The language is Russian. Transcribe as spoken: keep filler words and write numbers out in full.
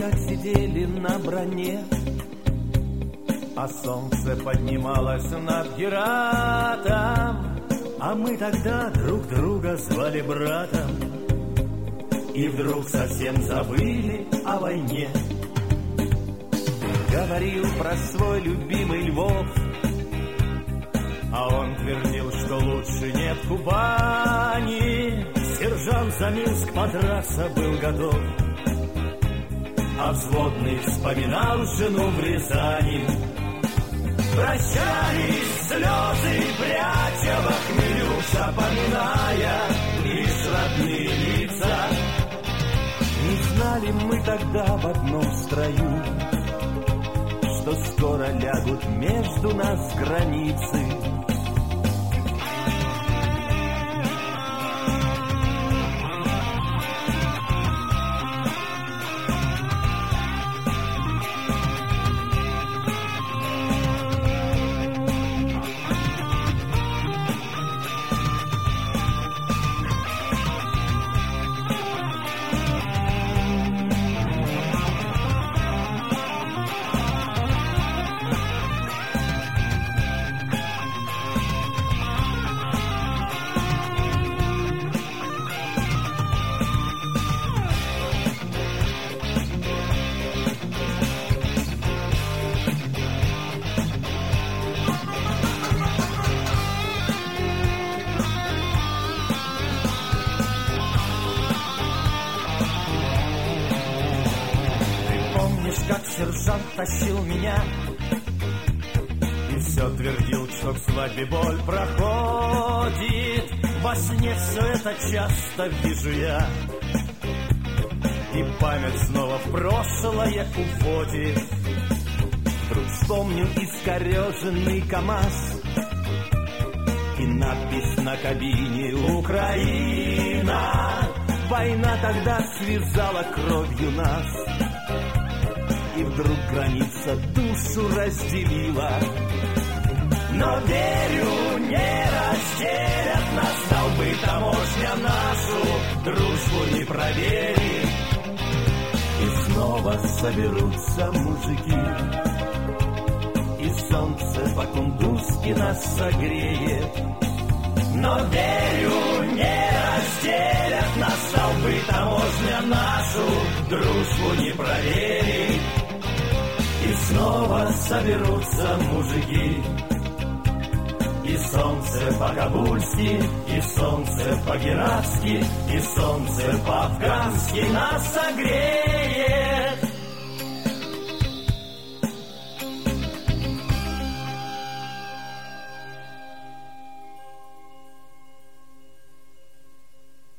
так сидели на броне, а солнце поднималось над Гератом, а мы тогда друг друга звали братом, и вдруг совсем забыли о войне. Говорил про свой любимый Львов, а он твердил, что лучше нет Кубани. Сержант за Минск подраться был готов, а взводный вспоминал жену в Рязани. Прощались слезы, пряча в хмелю, запоминая лишь родные лица. Не знали мы тогда в одном строю, что скоро лягут между нас границы. Как сержант тащил меня и все твердил, что к свадьбе боль проходит. Во сне все это часто вижу я, и память снова в прошлое уводит. Вдруг вспомнил искореженный КамАЗ и надпись на кабине «Украина». Война тогда связала кровью нас, и вдруг граница душу разделила. Но верю, не разделят нас столбы, таможня нашу дружбу не проверит. И снова соберутся мужики, и солнце по-кундузски нас согреет. Но верю, не разделят нас столбы, таможня нашу дружбу не проверит. И снова соберутся мужики, и солнце по-кабульски, и солнце по-гератски, и солнце по-афгански нас согреет.